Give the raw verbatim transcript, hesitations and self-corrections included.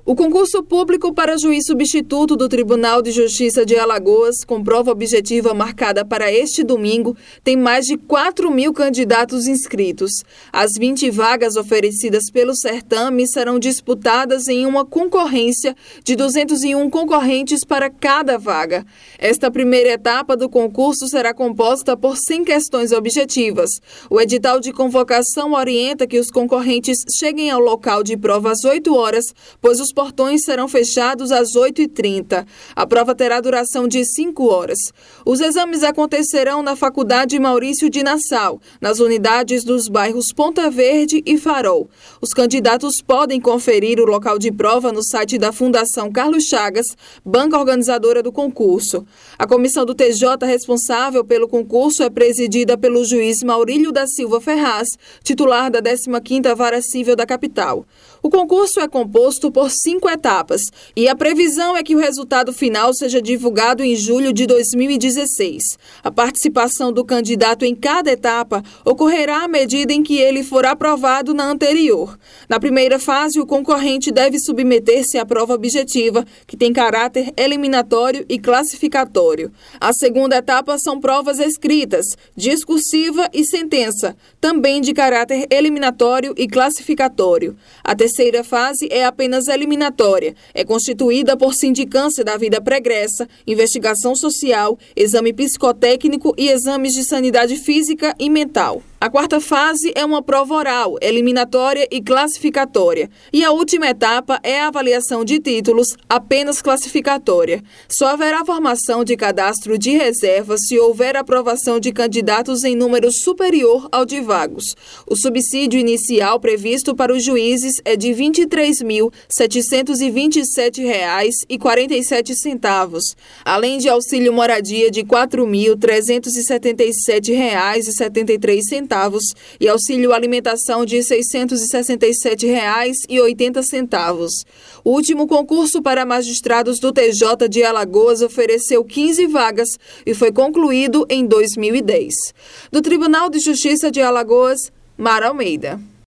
O concurso público para juiz substituto do Tribunal de Justiça de Alagoas, com prova objetiva marcada para este domingo, tem mais de quatro mil candidatos inscritos. As vinte vagas oferecidas pelo certame serão disputadas em uma concorrência de duzentos e um concorrentes para cada vaga. Esta primeira etapa do concurso será composta por cem questões objetivas. O edital de convocação orienta que os concorrentes cheguem ao local de prova às oito horas, pois os Os portões serão fechados às oito e trinta. A prova terá duração de cinco horas. Os exames acontecerão na Faculdade Maurício de Nassau, nas unidades dos bairros Ponta Verde e Farol. Os candidatos podem conferir o local de prova no site da Fundação Carlos Chagas, banca organizadora do concurso. A comissão do T J responsável pelo concurso é presidida pelo juiz Maurílio da Silva Ferraz, titular da décima quinta Vara Cível da capital. O concurso é composto por cinco etapas e a previsão é que o resultado final seja divulgado em julho de dois mil e dezesseis. A participação do candidato em cada etapa ocorrerá à medida em que ele for aprovado na anterior. Na primeira fase, o concorrente deve submeter-se à prova objetiva, que tem caráter eliminatório e classificatório. A segunda etapa são provas escritas, discursiva e sentença, também de caráter eliminatório e classificatório. A terceira fase é apenas eliminatória. É constituída por sindicância da vida pregressa, investigação social, exame psicotécnico e exames de sanidade física e mental. A quarta fase é uma prova oral, eliminatória e classificatória. E a última etapa é a avaliação de títulos, apenas classificatória. Só haverá formação de cadastro de reserva se houver aprovação de candidatos em número superior ao de vagos. O subsídio inicial previsto para os juízes é de vinte e três mil setecentos e vinte e sete reais e quarenta e sete centavos, além de auxílio moradia de quatro mil trezentos e setenta e sete reais e setenta e três centavos e auxílio alimentação de seiscentos e sessenta e sete reais e oitenta centavos. O último concurso para magistrados do T J de Alagoas ofereceu quinze vagas e foi concluído em dois mil e dez. Do Tribunal de Justiça de Alagoas, Mara Almeida.